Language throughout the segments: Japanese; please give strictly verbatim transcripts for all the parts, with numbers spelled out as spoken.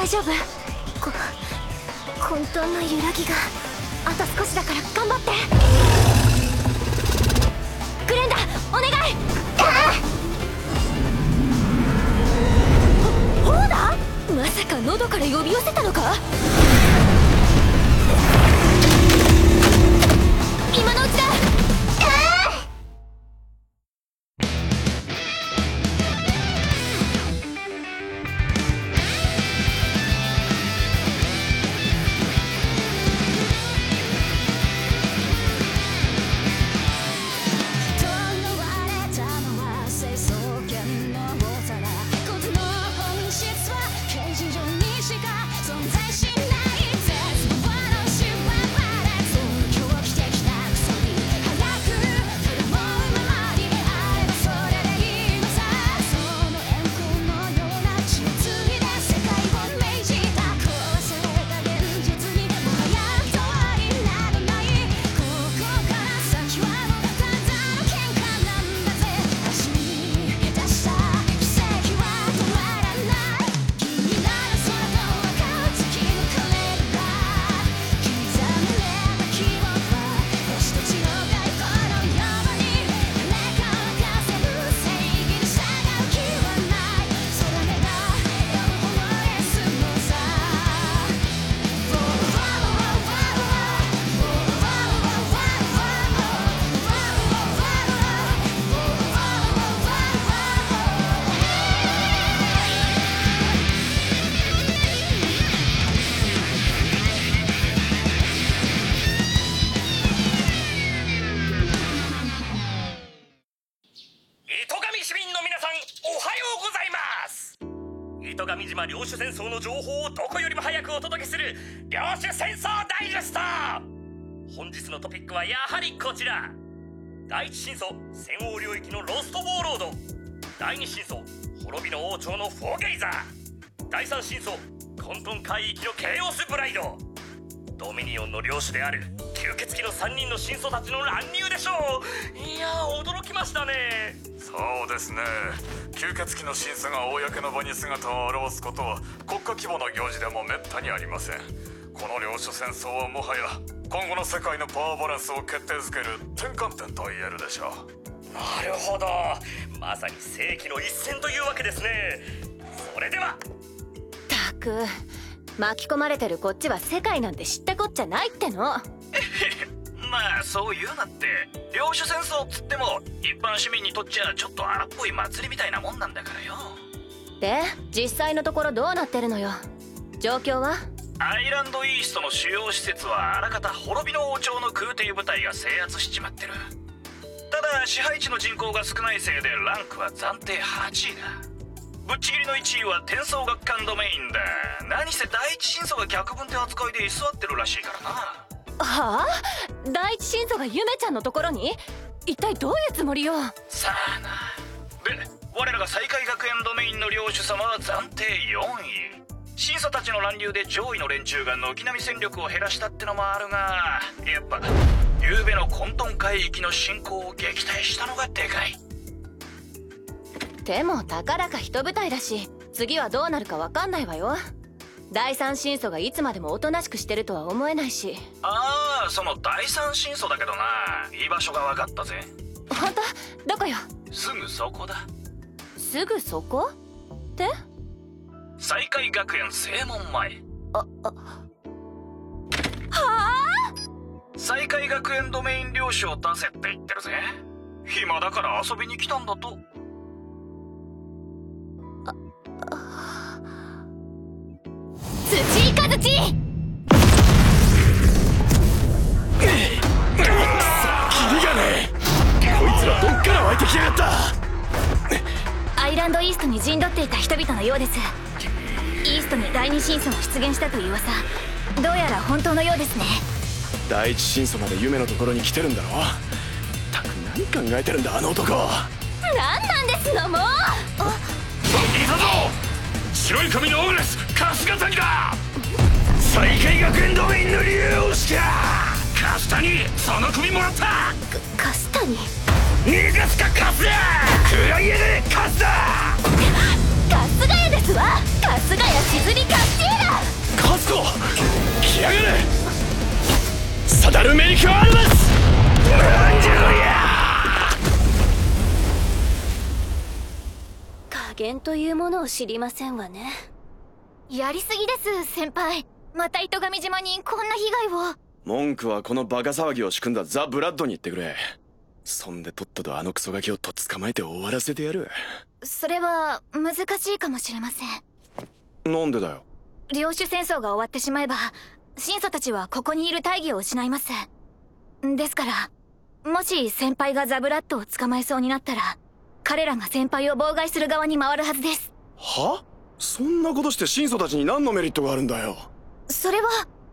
大丈夫？こ混沌の揺らぎがあと少しだから頑張って。グレンダお願い。ほほうだ、まさか喉から呼び寄せたのか。今のうちだ。 糸上島領主戦争の情報をどこよりも早くお届けする領主戦争ダイジェスト。本日のトピックはやはりこちら。第一真相戦王領域のロストウォーロード、第二真相滅びの王朝のフォーゲイザー、第三真相混沌海域のケイオスブライド、ドミニオンの領主である吸血鬼のさんにんの真相たちの乱入でしょう。いやー驚きましたね。 そうですね、吸血鬼の真相が公の場に姿を現すことは国家規模の行事でもめったにありません。この領主戦争はもはや今後の世界のパワーバランスを決定づける転換点と言えるでしょう。 なるほど、まさに世紀の一戦というわけですね。それではたく巻き込まれてるこっちは世界なんて知ったこっちゃないっての。 まあそう言うなって、領主戦争っつっても一般市民にとっちゃちょっと荒っぽい祭りみたいなもんなんだからよ。 で実際のところどうなってるのよ、状況は。 アイランドイーストの主要施設はあらかた滅びの王朝の空挺部隊が制圧しちまってる。ただ支配地の人口が少ないせいでランクは暫定はちいだ。ぶっちぎりのいちいは転送学館ドメインだ。何せ第一真相が逆分って扱いで居座ってるらしいからな。 はあ、第一真相がゆめちゃんのところに？一体どういうつもりよ。 さあな。で我らが西海学園ドメインの領主様は暫定よんい。審査たちの乱流で上位の連中が軒並み戦力を減らしたってのもあるが、やっぱ昨べの混沌海域の侵攻を撃退したのがでかい。 でもたかだか一部隊だし次はどうなるか分かんないわよ。第三真相がいつまでもおとなしくしてるとは思えないし。 ああ、その第三真相だけどな、居場所が分かったぜ。 本当？どこよ？ すぐそこだ。 すぐそこって西海学園正門前。 ああはあ、 西海学園ドメイン領主を出せって言ってるぜ。暇だから遊びに来たんだと。 土井和地、 キリがねえ、こいつらどっから湧いてきやがった。 アイランドイーストに陣取っていた人々のようです。イーストに第二真相が出現したという噂、どうやら本当のようですね。 第一真相まで夢のところに来てるんだろ。たく何考えてるんだあの男。 何なんですのもう。あ、 いたぞ白い髪のオーグレス春日谷だ。西海学園ドメインの領主か。カスタにその首もらった。 カスタに逃がすかカスだ。暗い家でカスだ。 春日屋ですわ。春日屋しずりカスティーラ。 カスコ来やがれサダルメリキュアルバスなんじゃこりゃ。 加減というものを知りませんわね。 やりすぎです先輩。また糸神島にこんな被害を。 文句はこのバカ騒ぎを仕組んだザ・ブラッドに言ってくれ。そんでとっととあのクソガキをとっ捕まえて終わらせてやる。 それは難しいかもしれません。 なんでだよ。 領主戦争が終わってしまえば神祖たちはここにいる大義を失います。ですからもし先輩がザ・ブラッドを捕まえそうになったら彼らが先輩を妨害する側に回るはずです。 は？そんなことして神祖たちに何のメリットがあるんだよ。 それは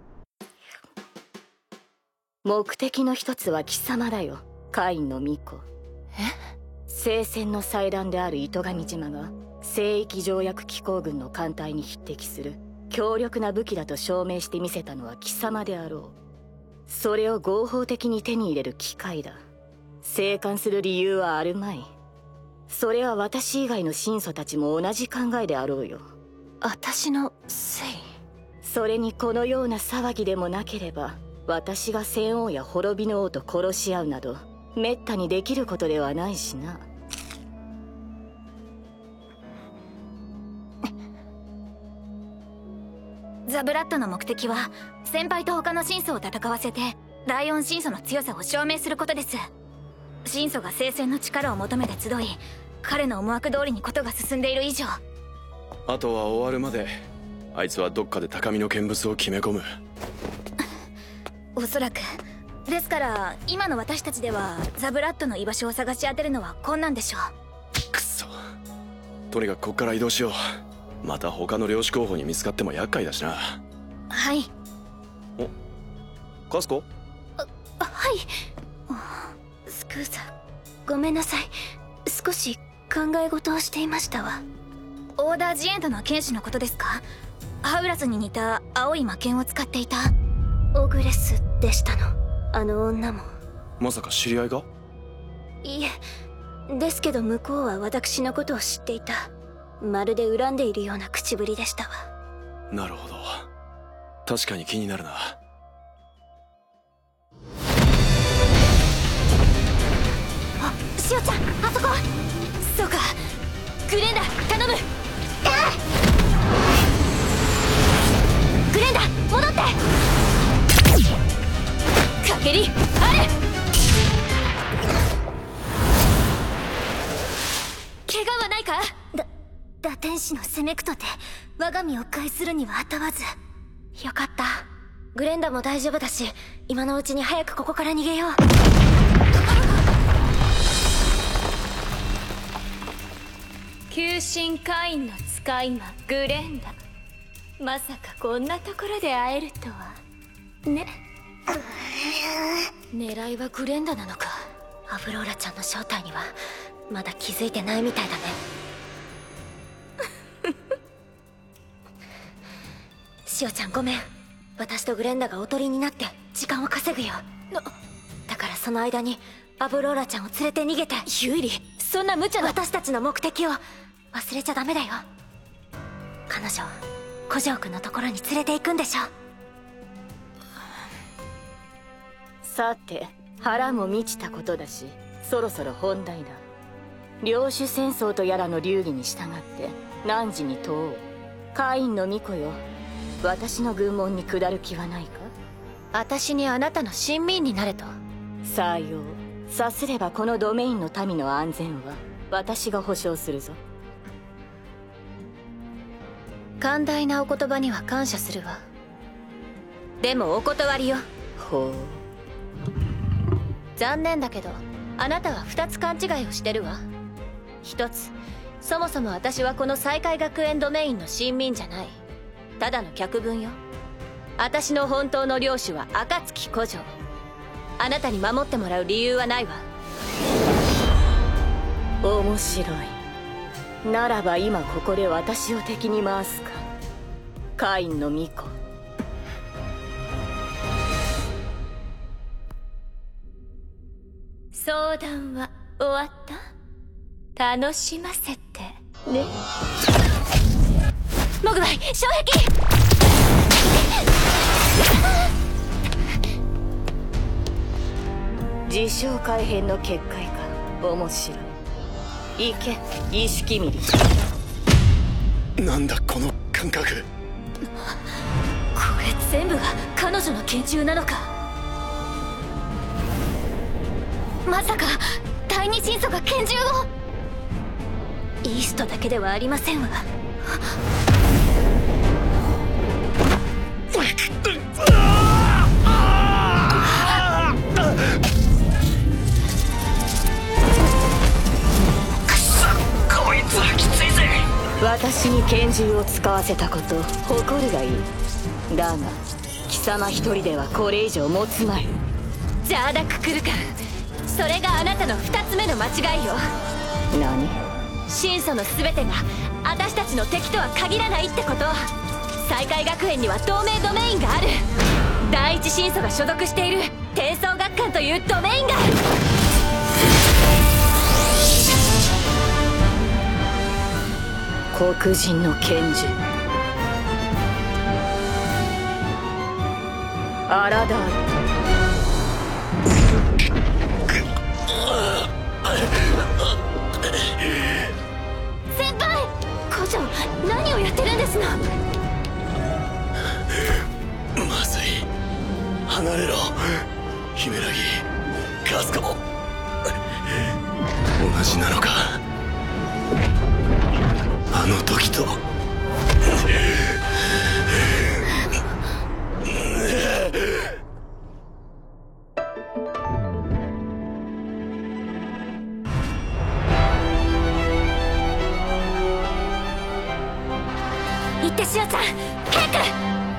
目的の一つは貴様だよ、カインの巫女。 え？ 聖戦の祭壇である糸神島が聖域条約機構軍の艦隊に匹敵する強力な武器だと証明してみせたのは貴様であろう。それを合法的に手に入れる機会だ。静観する理由はあるまい。それは私以外の神祖たちも同じ考えであろうよ。 私のせい？ それにこのような騒ぎでもなければ私が戦王や滅びの王と殺し合うなどめったにできることではないしな。 ザ・ブラッドの目的は先輩と他の神祖を戦わせてライオン神祖の強さを証明することです。神祖が聖戦の力を求めて集い彼の思惑通りにことが進んでいる以上、 あとは終わるまであいつはどっかで高みの見物を決め込む。 おそらく。ですから今の私たちではザ・ブラッドの居場所を探し当てるのは困難でしょう。 くそ。とにかくこっから移動しよう。また他の領主候補に見つかっても厄介だしな。 はい。 お、カスコ？ あ、はい。 スクーザ、ごめんなさい。少し考え事をしていましたわ。 オーダージエンドの剣士のことですか？ハウラスに似た青い魔剣を使っていた。 オグレスでしたの、あの女も。 まさか知り合いが？ いえ、ですけど向こうは私のことを知っていた。まるで恨んでいるような口ぶりでしたわ。 なるほど、確かに気になるな。 あ、シオちゃん、あそこ。そうか、グレンダ頼む。グレンダ戻って。かけりあれ。怪我はないか？ だ打天使の攻めくとて我が身を害するにはあたわず。よかった。グレンダも大丈夫だし今のうちに早くここから逃げよう。 求心カインの使い魔グレンダ。まさかこんなところで会えるとはね。 狙いはグレンダなのか。アブローラちゃんの正体にはまだ気づいてないみたいだね。シオちゃんごめん。私とグレンダがおとりになって時間を稼ぐよ。だからその間にアブローラちゃんを連れて逃げて。 ユイリ、そんな無茶な。 私たちの目的を忘れちゃダメだよ。彼女古城君のところに連れて行くんでしょ。 さて腹も満ちたことだしそろそろ本題だ。領主戦争とやらの流儀に従って汝に問おう。カインの巫女よ、私の軍門に下る気はないか？ 私にあなたの親民になれと？ さよう。さすればこのドメインの民の安全は私が保証するぞ。 寛大なお言葉には感謝するわ。でもお断りよ。 ほう。 残念だけどあなたは二つ勘違いをしてるわ。一つ、そもそも私はこの西海学園ドメインの親民じゃない。ただの客分よ。私の本当の領主は暁古城。あなたに守ってもらう理由はないわ。 面白い。ならば今ここで私を敵に回すか。カインの巫女。相談は終わった？楽しませてね。 モグワイ、障壁。 自称改変の結界か。面白い。行け、意識ミリ。 なんだこの感覚。 これ全部が彼女の拳銃なのか。まさか第二神祖が拳銃を。イーストだけではありませんわ。 私に拳銃を使わせたこと誇るがいい。だが貴様一人ではこれ以上持つまい。 ジャーダククルカン、それがあなたの二つ目の間違いよ。 何？ 神祖の全てが私たちの敵とは限らないってこと。西海学園には同盟ドメインがある。第一神祖が所属している転送学館というドメインがある。 黒人の拳銃アラダール。 先輩、校長何をやってるんですの。 まずい、離れろヒメラギ。カスカも同じなのか、あの時と。 行ってしおちゃん、早く。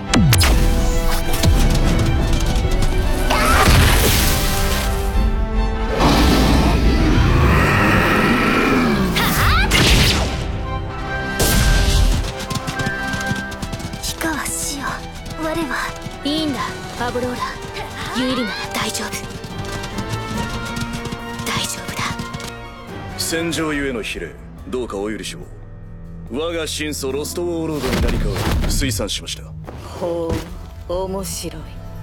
いいんだアブローラ、ユイリなら大丈夫。大丈夫だ。 戦場ゆえの非礼、どうかお許しを。我が神祖ロストウォーロードに何かを推算しました。 ほう、面白い。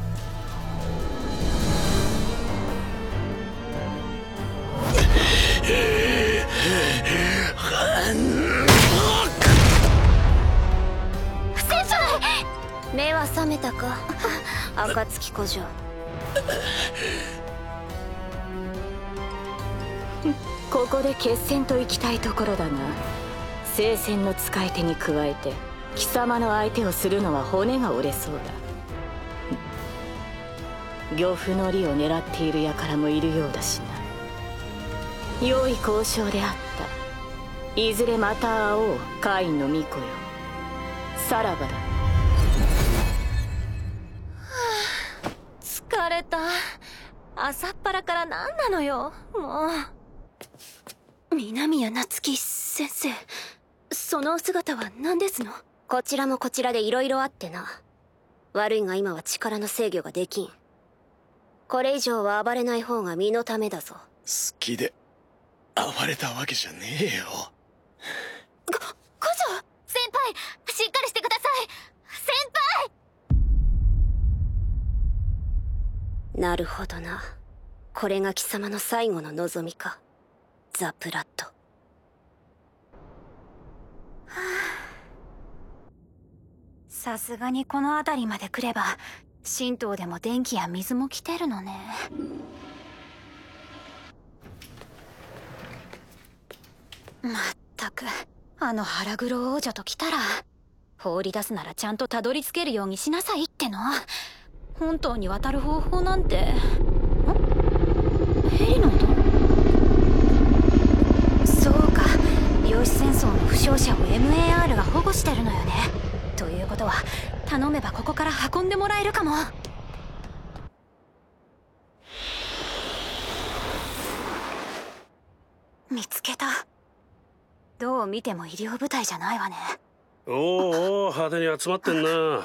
目は覚めたか暁小僧。 ここで決戦と行きたいところだが、聖戦の使い手に加えて貴様の相手をするのは骨が折れそうだ。漁夫の利を狙っている輩もいるようだしな。良い交渉であった。いずれまた会おう、カインの巫女よ。さらばだ。 疲れた。朝っぱらから何なのよもう。 南宮夏樹先生、そのお姿は何ですの。 こちらもこちらで色々あってな。悪いが今は力の制御ができん。これ以上は暴れない方が身のためだぞ。 好きで暴れたわけじゃねえよ。 こ、校長先輩、しっかりしてください先輩。 なるほどな。これが貴様の最後の望みか、ザ・ブラッド。はあ、さすがにこの辺りまで来れば神道でも電気や水も来てるのね。まったく、あの腹黒王女と来たら、放り出すならちゃんとたどり着けるようにしなさいっての。本当に渡る方法なんて。ん？ヘリの音？そうか、量子戦争の負傷者を エムエーアール が保護してるのよね。ということは頼めばここから運んでもらえるかも。見つけた。どう見ても医療部隊じゃないわね。 おーおー、派手に集まってんな。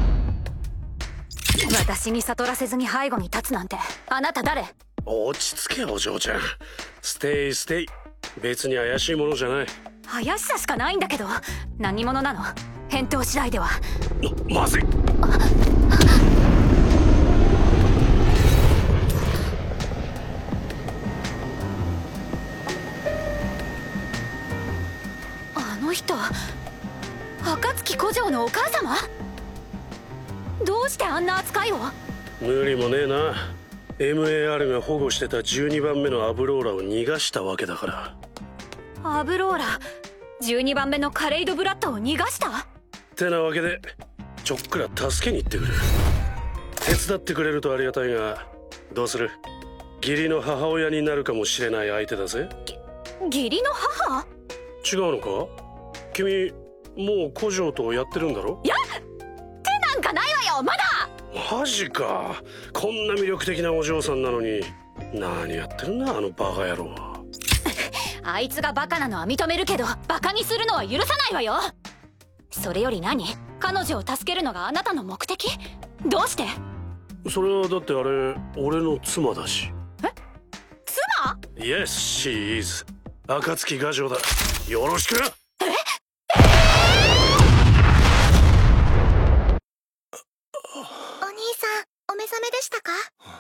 私に悟らせずに背後に立つなんて、あなた誰？ 落ち着けお嬢ちゃん。ステイステイ。別に怪しいものじゃない。 怪しさしかないんだけど。何者なの？返答次第では。 ま、まずい。 あの人暁古城のお母様？どうしてあんな扱いを？ 無理もねえな。 エムエーアール が保護してたじゅうにばんめのアブローラを逃がしたわけだから。 アブローラじゅうにばんめのカレイドブラッドを逃がした？ ってなわけでちょっくら助けに行ってくる。手伝ってくれるとありがたいが、どうする？義理の母親になるかもしれない相手だぜ。 義理の母？ 違うのか？君もう古城とやってるんだろ？ いや、手なんかないわよ、まだ。 マジか。こんな魅力的なお嬢さんなのに何やってるんだあのバカ野郎は。 あいつがバカなのは認めるけど、バカにするのは許さないわよ。それより何？彼女を助けるのがあなたの目的？どうして？ それはだってあれ俺の妻だし。 え？妻？ Yes, she is。 暁牙城だ。よろしく。 え？ お兄さん、お目覚めでしたか？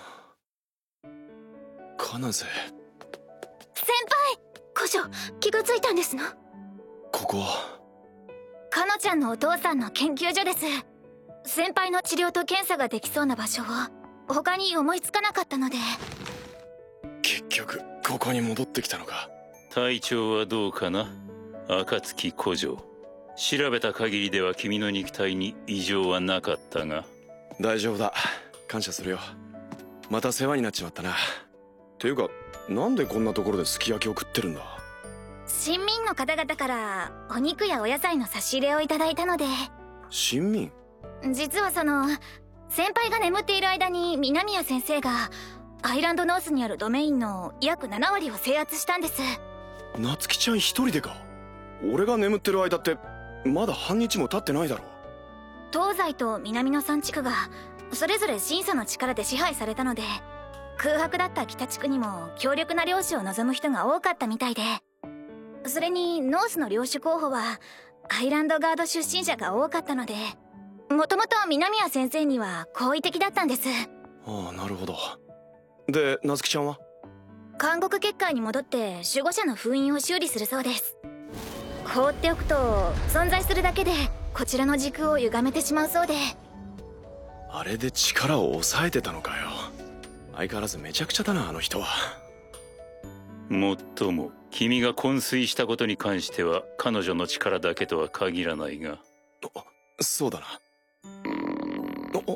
金瀬。 先輩、 古城、気がついたんですの？ ここはかのちゃんのお父さんの研究所です。先輩の治療と検査ができそうな場所を他に思いつかなかったので。 結局ここに戻ってきたのか。 体調はどうかな、暁古城。調べた限りでは君の肉体に異常はなかったが。 大丈夫だ、感謝するよ。また世話になっちまったな。ていうかなんでこんなところですき焼きを食ってるんだ？ 親民の方々からお肉やお野菜の差し入れをいただいたので。 親民？ 実はその先輩が眠っている間に南谷先生がアイランドノースにあるドメインの約ななわりを制圧したんです。 夏希ちゃん一人でか？俺が眠ってる間ってまだ半日も経ってないだろ。 東西と南のさん地区がそれぞれ神祖の力で支配されたので、空白だった北地区にも強力な領主を望む人が多かったみたいで、それにノースの領主候補はアイランドガード出身者が多かったので、もともと南谷先生には好意的だったんです。 ああ、なるほど。で夏希ちゃんは？ 監獄結界に戻って守護者の封印を修理するそうです。放っておくと存在するだけでこちらの時空を歪めてしまうそうで。 あれで力を抑えてたのかよ。相変わらずめちゃくちゃだな、あの人は。 もっとも君が昏睡したことに関しては彼女の力だけとは限らないが。 そうだな。お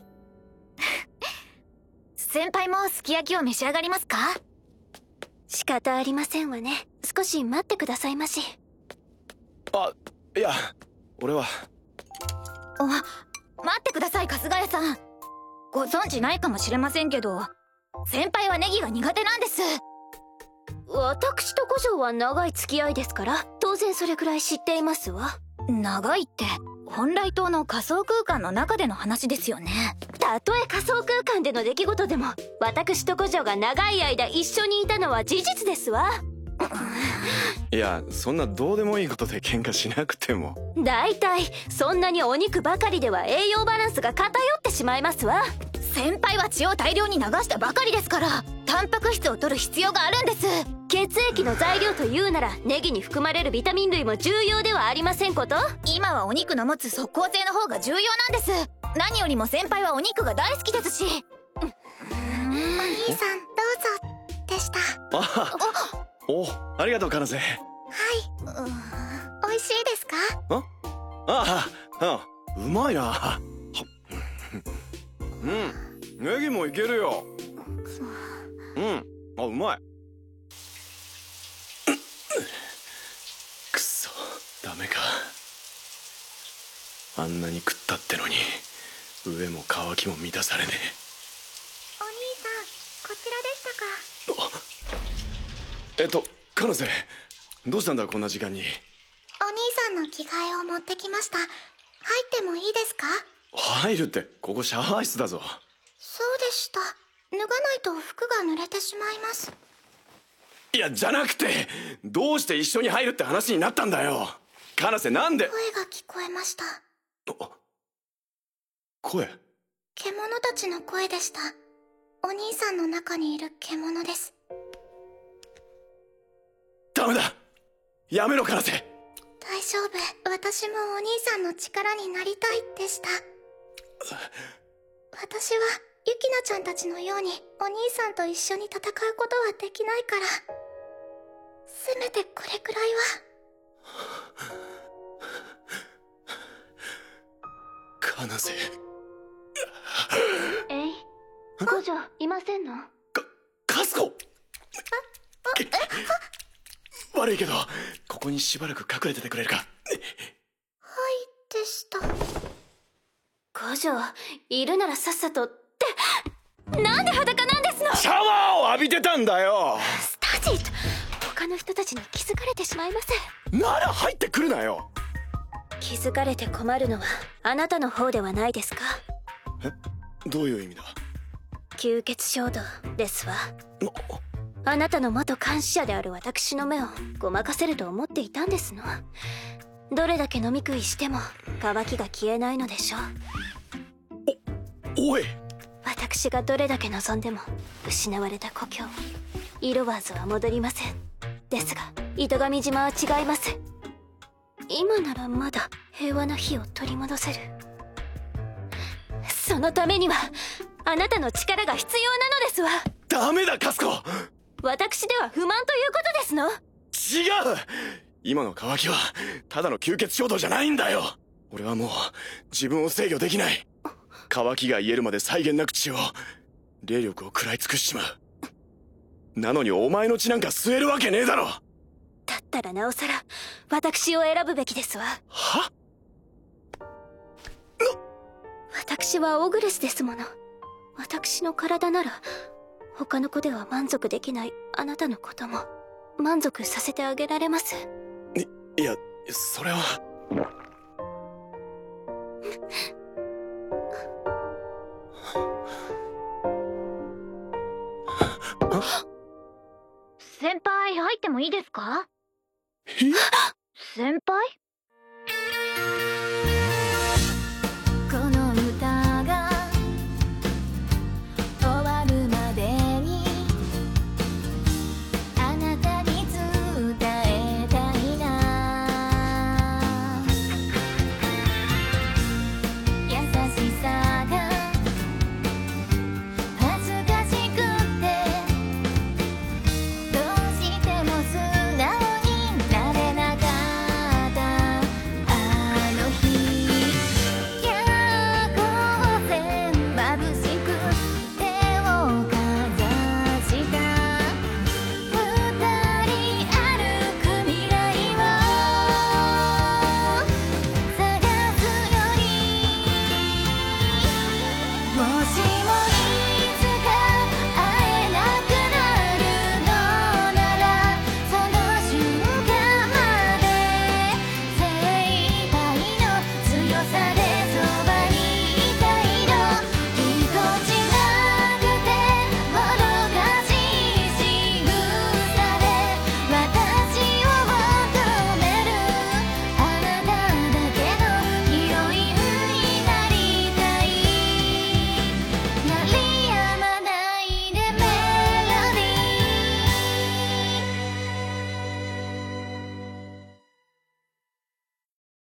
先輩もすき焼きを召し上がりますか？ 仕方ありませんわね。少し待ってくださいまし。 あ、いや俺は。 あ、待ってください、春日谷さん。ご存知ないかもしれませんけど、先輩はネギが苦手なんです。 私と古城は長い付き合いですから、当然それくらい知っていますわ。 長いって本来島の仮想空間の中での話ですよね。 たとえ仮想空間での出来事でも、私と古城が長い間一緒にいたのは事実ですわ。 いや、そんなどうでもいいことで喧嘩しなくても。 だいたいそんなにお肉ばかりでは栄養バランスが偏ってしまいますわ。 先輩は血を大量に流したばかりですから、タンパク質を取る必要があるんです。 血液の材料というならネギに含まれるビタミン類も重要ではありませんこと？ 今はお肉の持つ即効性の方が重要なんです。何よりも先輩はお肉が大好きですし。 お兄さんどうぞでした。 あお、ありがとう、金瀬。 はい、美味しいですか？ あああ、うまいな。うん、ネギもいけるよ。うん、あ、うまい。くそ、ダメか。あんなに食ったってのに上も乾きも満たされねえ。 お兄さん、こちらでしたか？ えっと、金瀬、どうしたんだこんな時間に。 お兄さんの着替えを持ってきました。入ってもいいですか？ 入るって、ここシャワー室だぞ。 そうでした。脱がないと服が濡れてしまいます。 いや、じゃなくて、どうして一緒に入るって話になったんだよ。金瀬、なんで。 声が聞こえました。 声？ 獣たちの声でした。お兄さんの中にいる獣です。 ダメだ、やめろカナセ。 大丈夫、私もお兄さんの力になりたいでした。私はユキナちゃんたちのようにお兄さんと一緒に戦うことはできないから、せめてこれくらいは。 カナセ。 えい、五女いませんの？ か、カスコ。悪いけどここにしばらく隠れててくれるか。 はいでした。 五女いるならさっさとって、なんで裸なんですの？ シャワーを浴びてたんだよ。 スタジー、他の人たちに気づかれてしまいます。 なら入ってくるなよ。 気づかれて困るのはあなたの方ではないですか？ え、どういう意味だ？ 吸血衝動ですわ。あなたの元監視者である私の目をごまかせると思っていたんですの。どれだけ飲み食いしても渇きが消えないのでしょう。 お、おい。 私がどれだけ望んでも失われた故郷イロワーズは戻りません。ですが糸神島は違います。今ならまだ平和な日を取り戻せる。そのためにはあなたの力が必要なのですわ。 ダメだカスコ。 私では不満ということですの？ 違う。今の渇きはただの吸血衝動じゃないんだよ。俺はもう自分を制御できない。渇きが癒えるまで際限なく血を、霊力を食らい尽くしちまう。なのにお前の血なんか吸えるわけねえだろ。 だったらなおさら私を選ぶべきですわ。 は？ 私はオグレスですもの。私の体なら他の子では満足できないあなたのことも満足させてあげられます。 い、いや、それは。 先輩入ってもいいですか？ え？ 先輩？